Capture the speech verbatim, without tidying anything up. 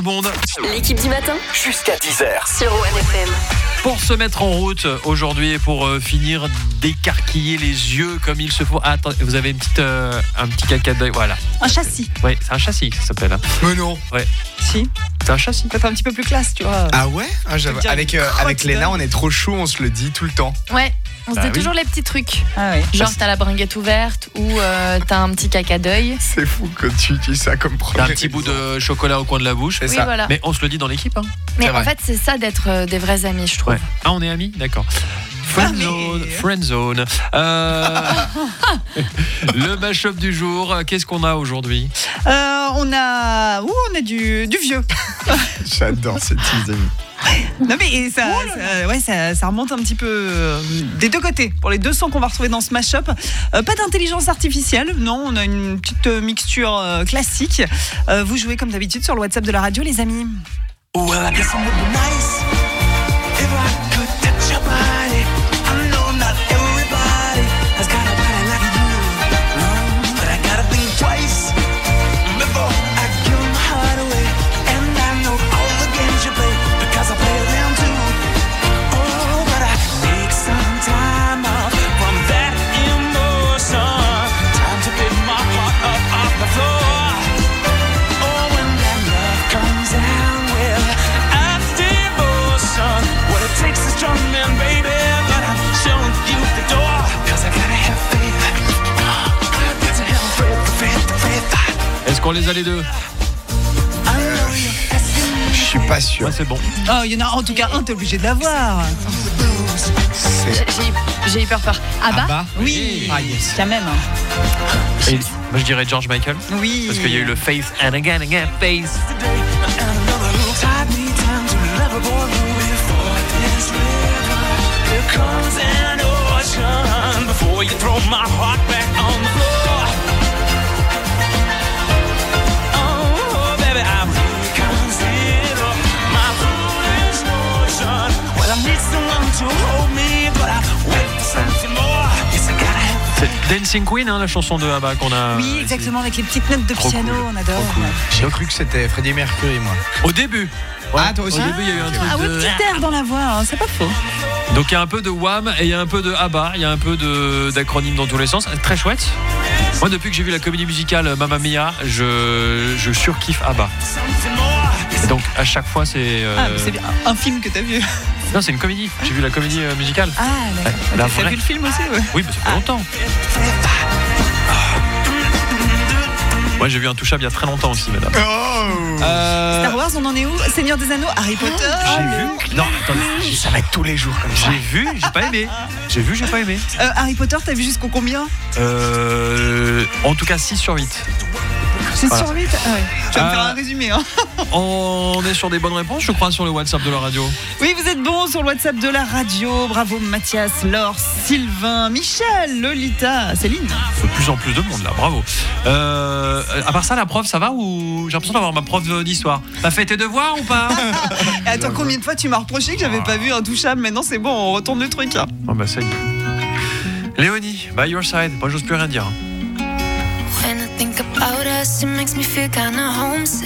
monde. L'équipe du matin Jusqu'à dix heures. sur O N F M. Pour se mettre en route aujourd'hui et pour euh, finir d'écarquiller les yeux comme il se faut. Ah, attendez, vous avez une petite, euh, un petit caca d'œil, voilà. Un châssis. Oui, c'est un châssis que ça s'appelle. Hein. Mais non. Si. C'est un châssis. Peut-être un petit peu plus classe, tu vois. Ah ouais ah, j'avoue. dire Avec, une euh, crotte avec Léna, d'œil. on est trop chaud, on se le dit tout le temps. Ouais, on se Bah dit oui. toujours les petits trucs. Ah oui. Genre, t'as la bringuette ouverte ou euh, t'as un petit caca d'œil. C'est fou que tu utilises ça comme T'as premier un petit bout de chocolat au coin de la bouche. C'est Oui, ça. voilà. Mais on se le dit dans l'équipe. Hein. Mais c'est en vrai. fait, c'est ça d'être euh, des vrais amis, je trouve. Ouais. Ah, on est amis. D'accord. Friend mais- zone, friend zone. Euh, le mashup du jour. Qu'est-ce qu'on a aujourd'hui? Euh, on a, ouh, on a du, du vieux. J'adore cette tease. Non mais ça, ça, ouais, ça, ça remonte un petit peu euh, des deux côtés. Pour les deux sons qu'on va retrouver dans ce mashup, euh, pas d'intelligence artificielle. Non, on a une petite euh, mixture euh, classique. Euh, vous jouez comme d'habitude sur le WhatsApp de la radio, les amis. Well, I guess it would be nice if I could touch your body. I know not everybody has got a body like you do, but I gotta think twice before I give my heart away. And I know all the games you play because I play them too. Oh, but I take some time off from that emotion. Time to pick my heart up off the floor. Oh, when that love comes down, well, after devotion, what it takes is strong man, baby, but I'm showing you the door, cause I gotta have faith. Got to have faith, faith, faith. Est-ce qu'on les a les deux? I know you're asking me. Je suis pas sûr. Ouais, c'est bon. Oh, il y en a en tout cas un, t'es obligé de l'avoir. C'est J'ai- J'ai j'ai hyper peur. Ah bah, Abba. Oui, Ah yes. quand même. Et moi, je dirais George Michael. Oui. Parce qu'il y a eu le Faith and again, again, Faith. And another little tide me down to let a boy move before this river. Here comes an ocean before you throw my heart back on the floor. Oh, baby, I reconsider my foolish notion. Well, I need someone to hold me, but I wait for something more. Yes, I gotta have C'est Dancing Queen, hein, la chanson de ABBA qu'on a. Oui, exactement, avec les petites notes de Trop piano, cool, on adore. trop cool. J'ai cru que c'était Freddie Mercury, moi. Au début. Ah, toi aussi. Au début, il y a eu un truc Ah ouais, de... petit air dans la voix, hein, c'est pas faux. Donc il y a un peu de Wham et il y a un peu de ABBA, il y a un peu de d'acronymes dans tous les sens. Très chouette. Moi, depuis que j'ai vu la comédie musicale Mamma Mia, je, je surkiffe ABBA. something more. Yes, Et donc à chaque fois, c'est. euh, Ah, mais c'est bien. Un film que t'as vu. Non, c'est une comédie. J'ai vu la comédie euh, musicale. Ah, d'accord. Ouais, la T'as vraie. vu le film aussi, ouais. Oui, mais ça fait longtemps. Moi, j'ai vu Intouchable il y a très longtemps aussi, madame. Oh Euh, Star Wars, on en est où? Seigneur des Anneaux, Harry Potter. j'ai vu. Non, attendez. Ça va être tous les jours comme ça. J'ai vu, j'ai pas aimé. J'ai vu, j'ai pas aimé. Euh, Harry Potter, t'as vu jusqu'au combien? Euh, en tout cas, six sur huit. C'est Voilà. sur huit. Ah ouais. Tu vas me Euh, faire un résumé. Hein. On est sur des bonnes réponses, je crois, sur le WhatsApp de la radio. Oui, vous êtes bons sur le WhatsApp de la radio. Bravo Mathias, Laure, Sylvain, Michel, Lolita, Céline. De plus en plus de monde là, bravo. Euh, à part ça, la prof, ça va ou j'ai l'impression d'avoir ma prof d'histoire. T'as fait tes devoirs ou pas? Et attends, combien de fois tu m'as reproché que j'avais pas vu Intouchable? Maintenant c'est bon, on retourne le truc. Hein. Oh bah ça y est. Léonie, by your side. Moi, j'ose plus rien dire. When I think about us, it makes me feel kinda homesick.